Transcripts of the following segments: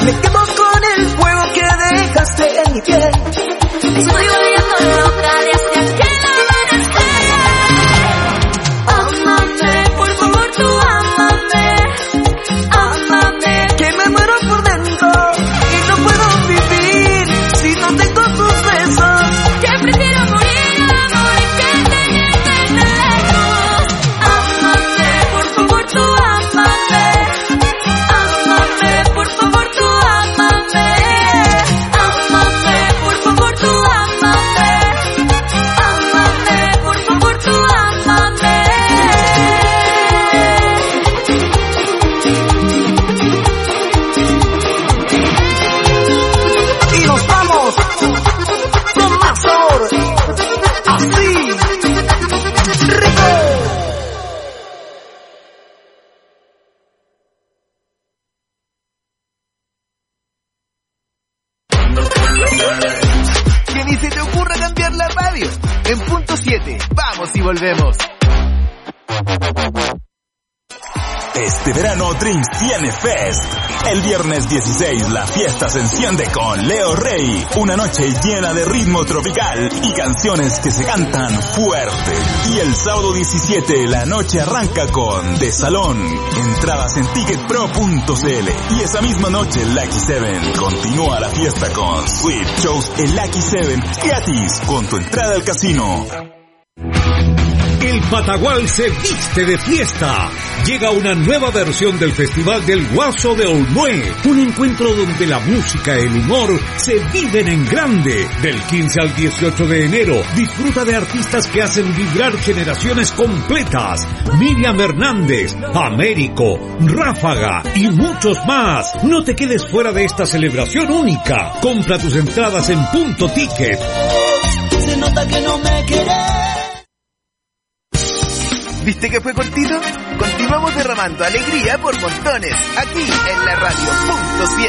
Me quemo con el fuego que dejaste en mi piel. Estoy volviendo loca desde aquel amanecer. Ámame, por favor tú ámame. Ámame, Que me muero por dentro y no puedo vivir si no tengo tus besos. que prefiero morir, amor, que tenerte lejos. Ámame, por favor tú ámame. Ámame, por favor tú ámame. Ámame, por favor tú ámame. Ámame, por favor tú ámame. Y nos vamos con más sabor. Así, rico. Que ni se te ocurra cambiar la radio. En punto 7, vamos y volvemos. Este verano Drinks tiene Fest. El viernes 16 la fiesta se enciende con Leo Rey. Una noche llena de ritmo tropical y canciones que se cantan fuerte. Y el sábado 17 la noche arranca con De Salón. Entradas en ticketpro.cl. Y esa misma noche Lucky 7 continúa la fiesta con Sweet Shows en Lucky 7 gratis con tu entrada al casino. El Patagual se viste de fiesta. Llega una nueva versión del Festival del Guaso de Olmué. Un encuentro donde la música y el humor se viven en grande. Del 15 al 18 de enero, disfruta de artistas que hacen vibrar generaciones completas. Miriam Hernández, Américo, Ráfaga y muchos más. No te quedes fuera de esta celebración única. Compra tus entradas en Punto Ticket. Se nota que no me querés. ¿Viste que fue cortito? Continuamos derramando alegría por montones, aquí en la radio punto 7.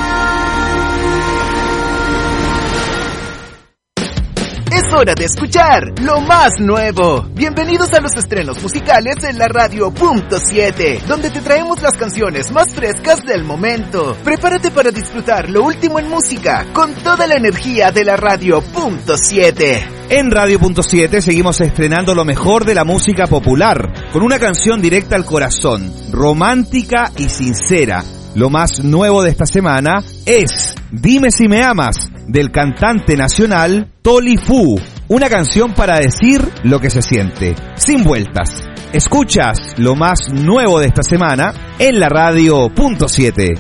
Es hora de escuchar lo más nuevo. Bienvenidos a los estrenos musicales en la radio punto 7, donde te traemos las canciones más frescas del momento. Prepárate para disfrutar lo último en música, con toda la energía de la radio punto 7. En Radio Punto 7 seguimos estrenando lo mejor de la música popular, con una canción directa al corazón, romántica y sincera. Lo más nuevo de esta semana es Dime si me amas, del cantante nacional Toli Fu. Una canción para decir lo que se siente, sin vueltas. Escuchas lo más nuevo de esta semana en la Radio Punto 7.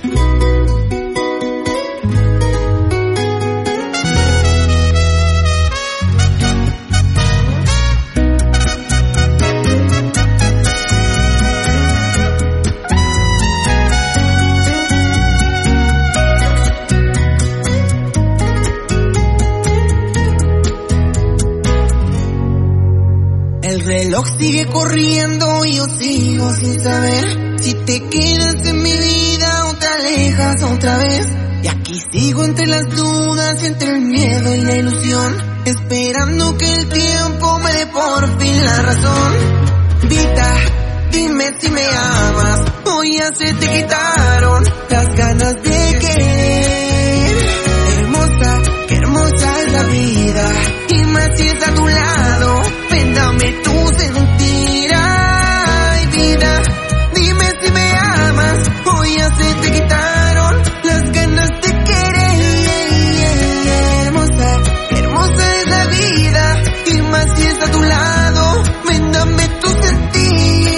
El reloj sigue corriendo y yo sigo sin saber si te quedas en mi vida o te alejas otra vez. Y aquí sigo entre las dudas, entre el miedo y la ilusión, esperando que el tiempo me dé por fin la razón. Vida, dime si me amas, hoy ya se te quitaron las ganas de querer. Hermosa, qué hermosa es la vida, y más si está a tu lado. Ven, dame tu sentir, ay vida, dime si me amas, hoy ya se te quitaron las ganas de querer. Hermosa, hermosa es la vida, y más si está a tu lado. Ven, dame tu sentir.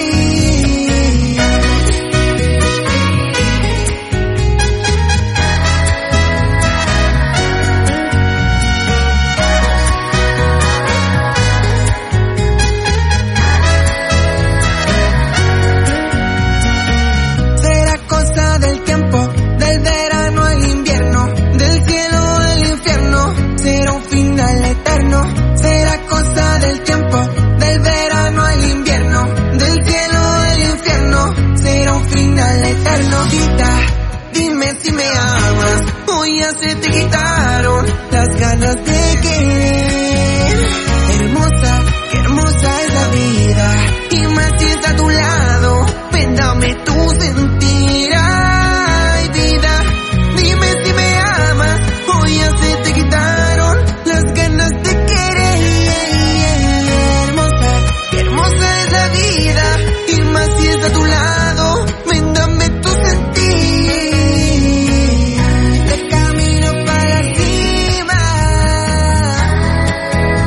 Será cosa del tiempo, del verano al invierno, del cielo al infierno, será un final eterno. Vida, dime si me amas, hoy ya se te quitaron las ganas de querer. Hermosa, qué hermosa es la vida, y más si está a tu lado. Ven, dame tu sentir, ay vida, dime la vida, ir más